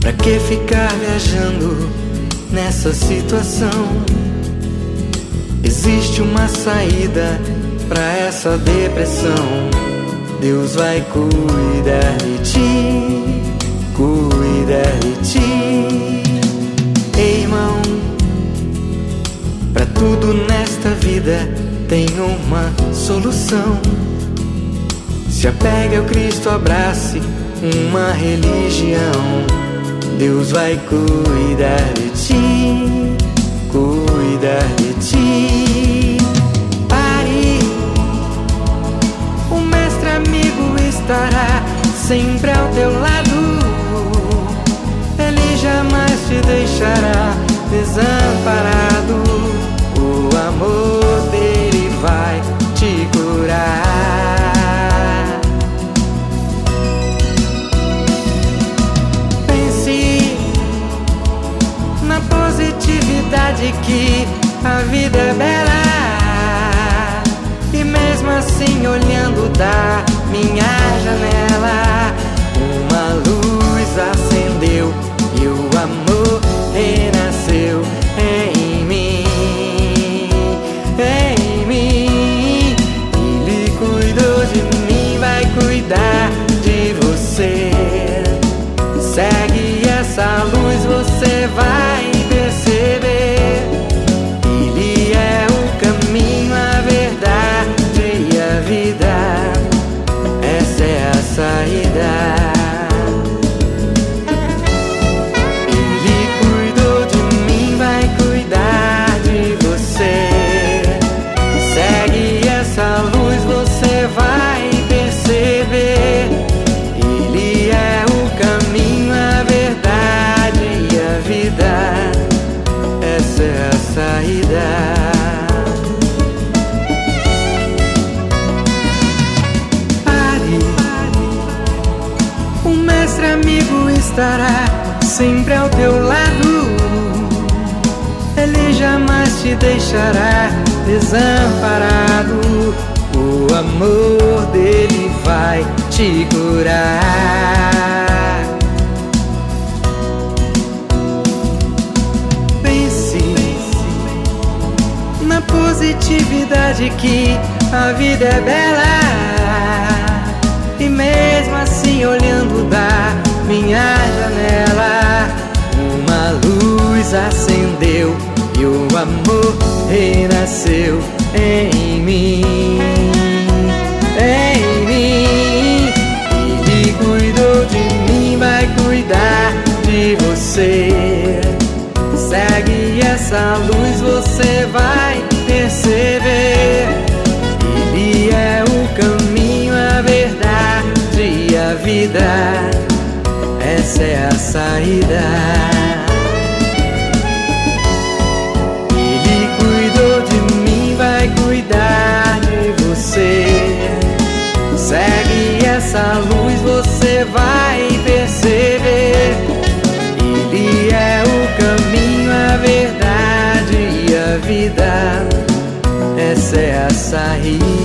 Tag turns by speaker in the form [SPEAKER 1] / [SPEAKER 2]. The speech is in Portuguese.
[SPEAKER 1] Pra que ficar viajando nessa situação? Existe uma saída pra essa depressão. Deus vai cuidar de ti, cuidar de ti. Ei, irmão, pra tudo nesta vida tem uma solução. Se apegue ao Cristo, abrace uma religião. Deus vai cuidar de ti, cuidar de ti. Pare, o mestre amigo estará sempre ao teu lado. Ele jamais te deixará desamparado. O amor dele vai te curar. Positividade que a vida é bela. E mesmo assim olhando da minha janela, uma luz acendeu e o amor renasceu em mim, em mim. Ele cuidou de mim, vai cuidar de você. Segue essa luz, você vai perceber. Ele é o caminho, a verdade e a vida. Essa é a saída. Ele cuidou de mim, vai cuidar de você. Segue essa luz, você vai perceber. Ele é o caminho, a verdade e a vida. Essa é a saída. Pare, o mestre amigo estará sempre ao teu lado. Ele jamais te deixará desamparado. O amor dele vai te curar. Na positividade que a vida é bela. E mesmo assim olhando da minha janela, uma luz acendeu e o amor renasceu em mim, em mim. Ele cuidou de mim, vai cuidar de você. Segue essa luz, você vai perceber. Ele é o caminho, a verdade e a vida. Essa é a saída. Ele cuidou de mim, vai cuidar de você. Segue essa luz, você vai perceber. Ele é o caminho, a verdade e a vida. Essa é a saída.